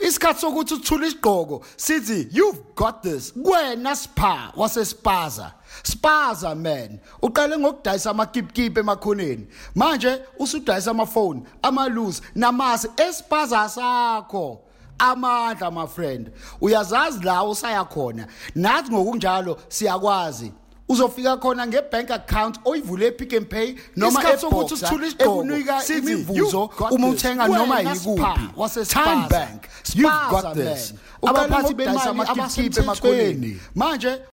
isikhathi sokuthi uthule isigqoko sithi you've got this kwena Sipha wasespaza Spaza man uqale ngokudayisa amakipkipe emakhoneni manje usudayisa amafoni amaluzi namase espaza sakho amandla my friend uyazazi la usaya khona nathi ngokunjalo siyakwazi uzofika khona ngebank account oyivule Pick n Pay noma esokuthi uthule isigqoko imivuzo uma uthenga noma yikuphi Time Bank you've got this abaphathi bemali abasemthethweni manje